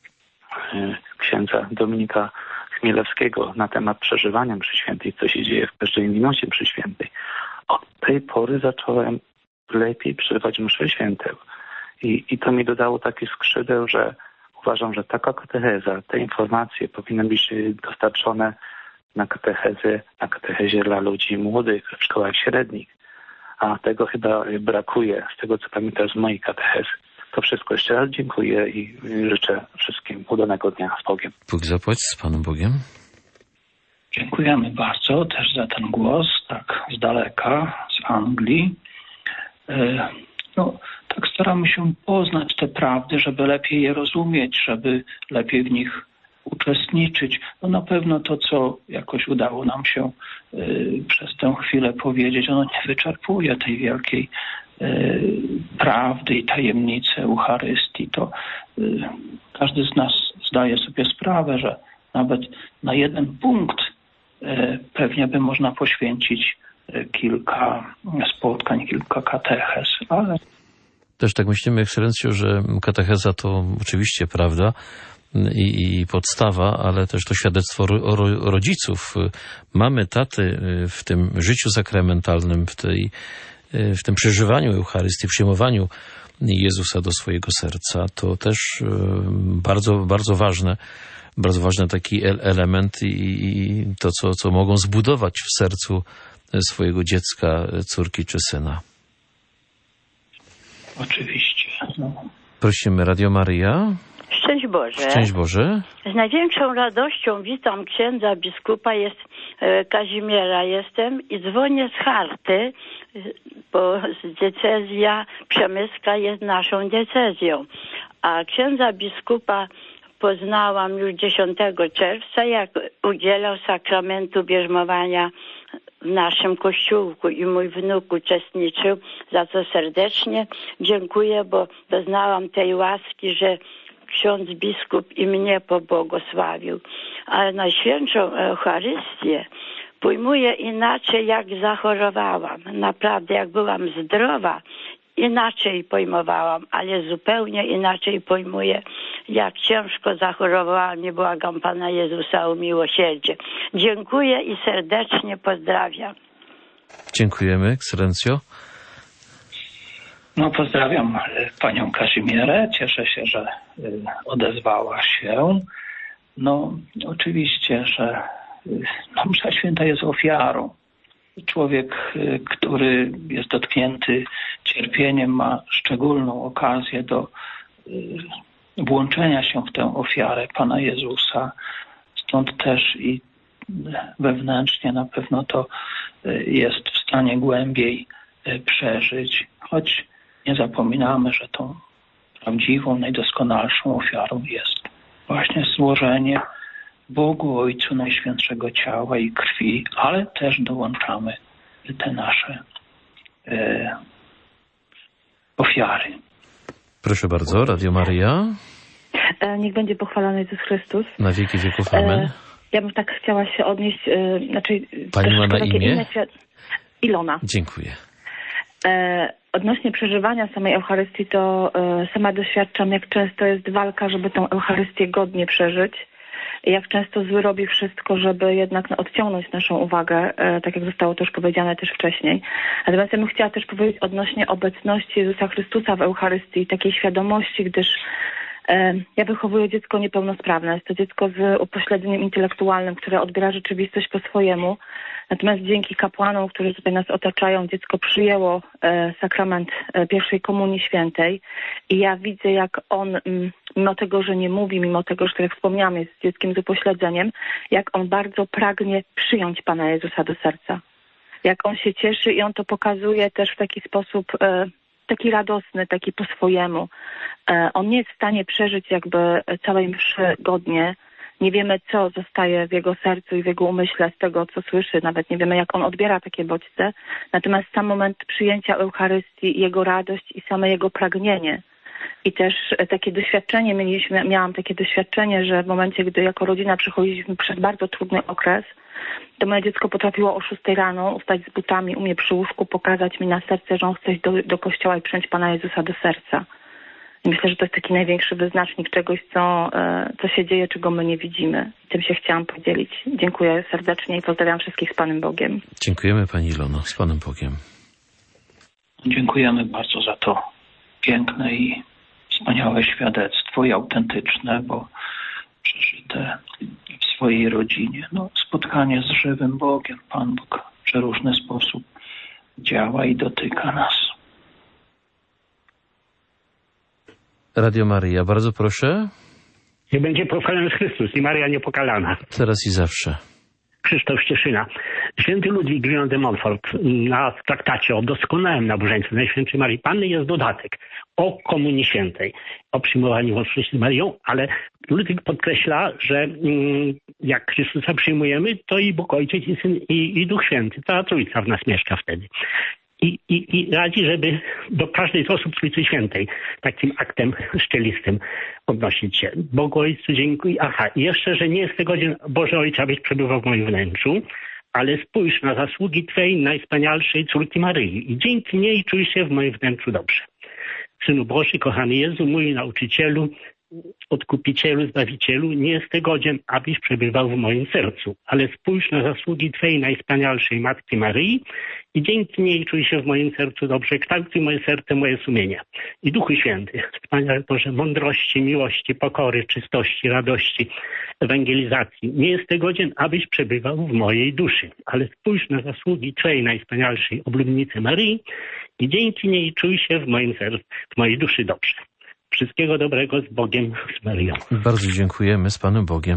księdza Dominika Chmielewskiego na temat przeżywania mszy świętej, co się dzieje w każdej minucie mszy świętej, od tej pory zacząłem lepiej przeżywać mszę świętą. I, I to mi dodało takich skrzydeł, że uważam, że taka katecheza, te informacje powinny być dostarczone na katechezę, na katechezie dla ludzi młodych w szkołach średnich. A tego chyba brakuje, z tego co pamiętam z mojej katechezy. To wszystko. Jeszcze raz dziękuję i życzę wszystkim udanego dnia z Bogiem. Bóg zapłać, z Panem Bogiem. Dziękujemy bardzo też za ten głos, tak z daleka, z Anglii. No, tak staramy się poznać te prawdy, żeby lepiej je rozumieć, żeby lepiej w nich uczestniczyć. No na pewno to, co jakoś udało nam się y, przez tę chwilę powiedzieć, ono nie wyczerpuje tej wielkiej y, prawdy i tajemnicy Eucharystii. To y, każdy z nas zdaje sobie sprawę, że nawet na jeden punkt y, pewnie by można poświęcić y, kilka spotkań, kilka katechez, ale też tak myślimy, Ekscelencjo, że katecheza to oczywiście prawda i, i podstawa, ale też to świadectwo ro, ro, rodziców. Mamy taty w tym życiu sakramentalnym, w, tej, w tym przeżywaniu Eucharystii, przyjmowaniu Jezusa do swojego serca. To też bardzo, bardzo ważne, bardzo ważny taki element i, i to, co, co mogą zbudować w sercu swojego dziecka, córki czy syna. Oczywiście. No. Prosimy, Radio Maryja. Szczęść Boże. Szczęść Boże. Z największą radością witam księdza biskupa, jest e, Kazimiera jestem i dzwonię z Charty, bo diecezja przemyska jest naszą diecezją. A księdza biskupa poznałam już dziesiątego czerwca, jak udzielał sakramentu bierzmowania w naszym kościółku i mój wnuk uczestniczył, za co serdecznie dziękuję, bo doznałam tej łaski, że ksiądz biskup i mnie pobłogosławił. Ale Najświętszą Eucharystię pojmuję inaczej, jak zachorowałam. Naprawdę, jak byłam zdrowa, inaczej pojmowałam, ale zupełnie inaczej pojmuję, jak ciężko zachorowałam i błagam Pana Jezusa o miłosierdzie. Dziękuję i serdecznie pozdrawiam. Dziękujemy, Ekscelencjo. No, pozdrawiam panią Kazimierę. Cieszę się, że odezwała się. No, oczywiście, że no, msza święta jest ofiarą. Człowiek, który jest dotknięty cierpieniem, ma szczególną okazję do włączenia się w tę ofiarę Pana Jezusa. stąd też i wewnętrznie na pewno to jest w stanie głębiej przeżyć, choć nie zapominamy, że tą prawdziwą, najdoskonalszą ofiarą jest właśnie złożenie Bogu Ojcu Najświętszego ciała i krwi, ale też dołączamy te nasze e, ofiary. Proszę bardzo, Radio Maryja. E, niech będzie pochwalony Jezus Chrystus. Na wieki wieków, amen. E, ja bym tak chciała się odnieść, e, znaczy... Pani ma na imię? Świat... Ilona. Dziękuję. E, odnośnie przeżywania samej Eucharystii, to e, sama doświadczam, jak często jest walka, żeby tą Eucharystię godnie przeżyć. Jak często zły robi wszystko, żeby jednak no, odciągnąć naszą uwagę, e, tak jak zostało to już powiedziane też wcześniej. Natomiast ja bym chciała też powiedzieć odnośnie obecności Jezusa Chrystusa w Eucharystii, takiej świadomości, gdyż e, ja wychowuję dziecko niepełnosprawne. Jest to dziecko z upośledzeniem intelektualnym, które odbiera rzeczywistość po swojemu. Natomiast dzięki kapłanom, którzy tutaj nas otaczają, dziecko przyjęło e, sakrament e, pierwszej Komunii Świętej i ja widzę, jak on, m, mimo tego, że nie mówi, mimo tego, że tak jak wspomniałam, jest dzieckiem z upośledzeniem, jak on bardzo pragnie przyjąć Pana Jezusa do serca. Jak on się cieszy i on to pokazuje też w taki sposób, e, taki radosny, taki po swojemu. E, on nie jest w stanie przeżyć jakby całej mszy godnie. Nie wiemy, co zostaje w jego sercu i w jego umyśle z tego, co słyszy. Nawet nie wiemy, jak on odbiera takie bodźce. Natomiast sam moment przyjęcia Eucharystii, jego radość i same jego pragnienie. I też takie doświadczenie mieliśmy, miałam takie doświadczenie, że w momencie, gdy jako rodzina przechodziliśmy przez bardzo trudny okres, to moje dziecko potrafiło o szóstej rano ustać z butami u mnie przy łóżku, pokazać mi na serce, że on chce iść do, do kościoła i przyjąć Pana Jezusa do serca. I myślę, że to jest taki największy wyznacznik czegoś, co, co się dzieje, czego my nie widzimy. Tym się chciałam podzielić. Dziękuję serdecznie i pozdrawiam wszystkich z Panem Bogiem. Dziękujemy Pani Ilono, z Panem Bogiem. Dziękujemy bardzo za to piękne i wspaniałe świadectwo i autentyczne, bo przeżyte w swojej rodzinie. No, spotkanie z żywym Bogiem. Pan Bóg w przeróżny sposób działa i dotyka nas. Radio Maryja, bardzo proszę. Niech będzie pochwalony Chrystus i Maria niepokalana. Teraz i zawsze. Krzysztof Cieszyna. Święty Ludwik Guillaume de Montfort na traktacie o doskonałym nabożeństwie Najświętszej Marii Panny jest dodatek o Komunii Świętej, o przyjmowaniu łączności z Marią, ale Ludwik podkreśla, że jak Chrystusa przyjmujemy, to i Bóg Ojciec i Syn i, i Duch Święty, cała Trójca w nas mieszka wtedy. I, i, I radzi, żeby do każdej z osób Trójcy Świętej takim aktem szczelistym odnosić się. Bogu Ojcu dziękuję. Aha, i jeszcze, że nie jest godzien, Boże Ojcze, abyś przebywał w moim wnętrzu, ale spójrz na zasługi Twej najwspanialszej córki Maryi i dzięki niej czuj się w moim wnętrzu dobrze. Synu Boży, kochany Jezu, mój nauczycielu, Odkupicielu, Zbawicielu, nie jest godzien, abyś przebywał w moim sercu, ale spójrz na zasługi Twojej najwspanialszej Matki Maryi i dzięki niej czuj się w moim sercu dobrze, kształtuj moje serce, moje sumienie. I Duchu Święty, wspaniale Boże, mądrości, miłości, pokory, czystości, radości, ewangelizacji, nie jest godzien, abyś przebywał w mojej duszy, ale spójrz na zasługi Twojej najwspanialszej oblubnicy Maryi i dzięki niej czuj się w moim sercu, w mojej duszy dobrze. Wszystkiego dobrego z Bogiem, z Marią. Bardzo dziękujemy, z Panem Bogiem.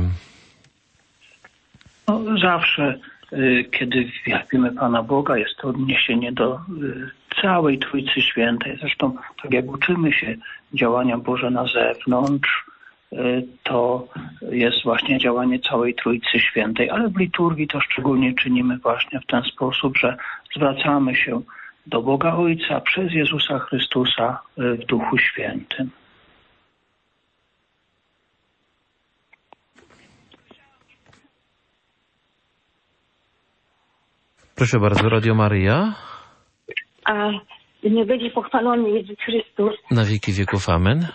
No, zawsze, y, kiedy wielbimy Pana Boga, jest to odniesienie do y, całej Trójcy Świętej. Zresztą, tak jak uczymy się działania Boże na zewnątrz, y, to jest właśnie działanie całej Trójcy Świętej. Ale w liturgii to szczególnie czynimy właśnie w ten sposób, że zwracamy się do Boga Ojca przez Jezusa Chrystusa y, w Duchu Świętym. Proszę bardzo, Radio Maryja. A nie będzie pochwalony Jezus Chrystus. Na wieki wieków, amen.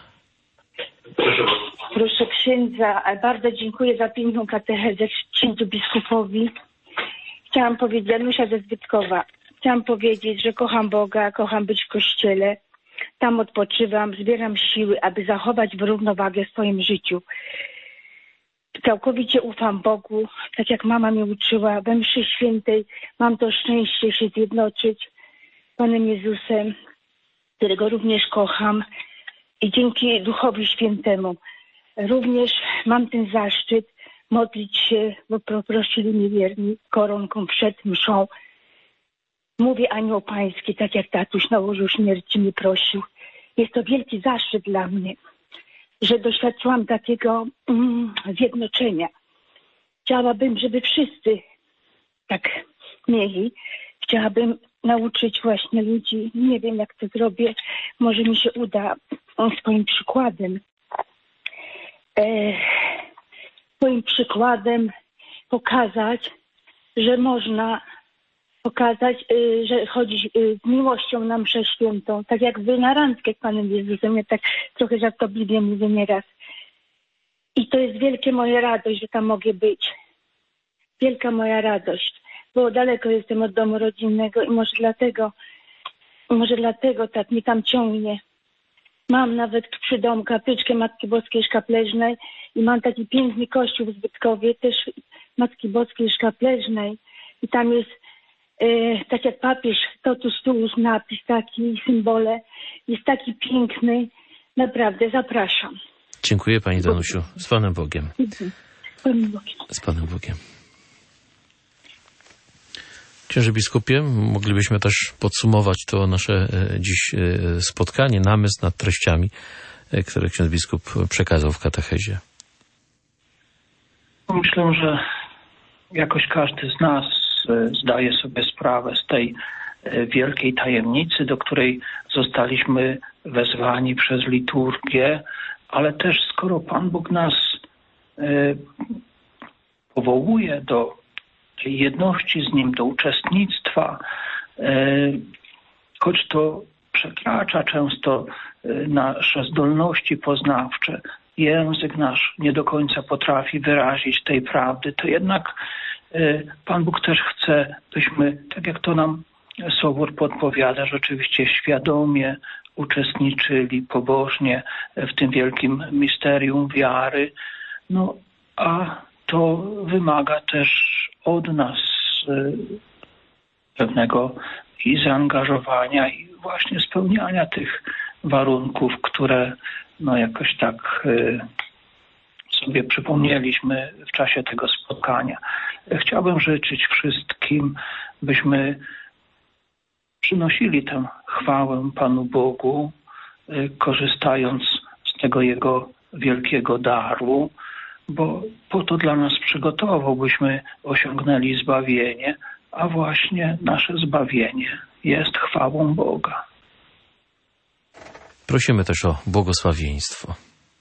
Proszę księdza, bardzo dziękuję za piękną katechezę księdzu biskupowi. Chciałam powiedzieć, Janusia ze Zbytkowa. Chciałam powiedzieć, że kocham Boga, kocham być w kościele. Tam odpoczywam, zbieram siły, aby zachować równowagę w swoim życiu. Całkowicie ufam Bogu, tak jak mama mnie uczyła, we mszy świętej mam to szczęście się zjednoczyć z Panem Jezusem, którego również kocham i dzięki Duchowi Świętemu również mam ten zaszczyt modlić się, bo poprosili mnie wierni koronką przed mszą. Mówię anioł pański, tak jak tatuś na łożu śmierci mnie prosił. Jest to wielki zaszczyt dla mnie, że doświadczyłam takiego mm, zjednoczenia. Chciałabym, żeby wszyscy tak mieli. Chciałabym nauczyć właśnie ludzi. Nie wiem, jak to zrobię. Może mi się uda swoim przykładem. E, swoim przykładem pokazać, że można pokazać, y, że chodzi y, z miłością na mszę świętą. Tak jak wy na randkę z Panem Jezusem. Ja tak trochę żartobliwie mówię nieraz. I to jest wielkie moja radość, że tam mogę być. Wielka moja radość. Bo daleko jestem od domu rodzinnego i może dlatego, może dlatego tak mnie tam ciągnie. Mam nawet przy domu kapliczkę Matki Boskiej Szkapleżnej i mam taki piękny kościół w Zbytkowie, też Matki Boskiej Szkapleżnej. I tam jest, e, tak jak papież totus tuus, napis taki, symbole. Jest taki piękny. Naprawdę, zapraszam. Dziękuję pani Danusiu. Z Panem Bogiem. Z Panem Bogiem. Z Panem Bogiem. Księże biskupie, moglibyśmy też podsumować to nasze dziś spotkanie, namysł nad treściami, które ksiądz biskup przekazał w katechezie. Myślę, że jakoś każdy z nas zdaje sobie sprawę z tej wielkiej tajemnicy, do której zostaliśmy wezwani przez liturgię, ale też skoro Pan Bóg nas powołuje do tej jedności z Nim, do uczestnictwa, choć to przekracza często nasze zdolności poznawcze, język nasz nie do końca potrafi wyrazić tej prawdy, to jednak Pan Bóg też chce, byśmy, tak jak to nam Sobór podpowiada, rzeczywiście świadomie uczestniczyli pobożnie w tym wielkim misterium wiary. No, a to wymaga też od nas pewnego i zaangażowania, i właśnie spełniania tych warunków, które no jakoś tak sobie przypomnieliśmy w czasie tego spotkania. Chciałbym życzyć wszystkim, byśmy przynosili tę chwałę Panu Bogu, korzystając z tego Jego wielkiego daru, bo po to dla nas przygotował, byśmy osiągnęli zbawienie, a właśnie nasze zbawienie jest chwałą Boga. Prosimy też o błogosławieństwo.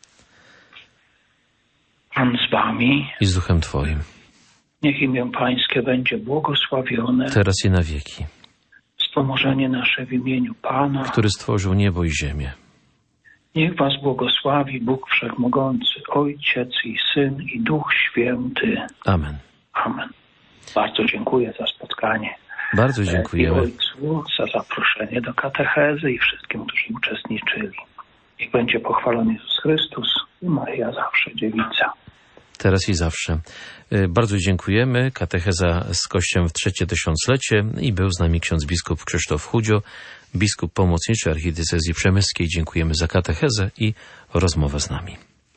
Pan z wami. I z duchem Twoim. Niech imię Pańskie będzie błogosławione. Teraz i na wieki. Wspomożenie nasze w imieniu Pana, który stworzył niebo i ziemię. Niech was błogosławi Bóg Wszechmogący, Ojciec i Syn i Duch Święty. Amen. Amen. Bardzo dziękuję za spotkanie. Bardzo dziękujemy. I Ojcu za zaproszenie do katechezy i wszystkim, którzy uczestniczyli. Niech będzie pochwalony Jezus Chrystus i Maryja zawsze dziewica. Teraz i zawsze. Bardzo dziękujemy. Katecheza z Kościem w trzecie tysiąclecie i był z nami ksiądz biskup Krzysztof Chudzio, biskup pomocniczy archidiecezji przemyskiej. Dziękujemy za katechezę i rozmowę z nami.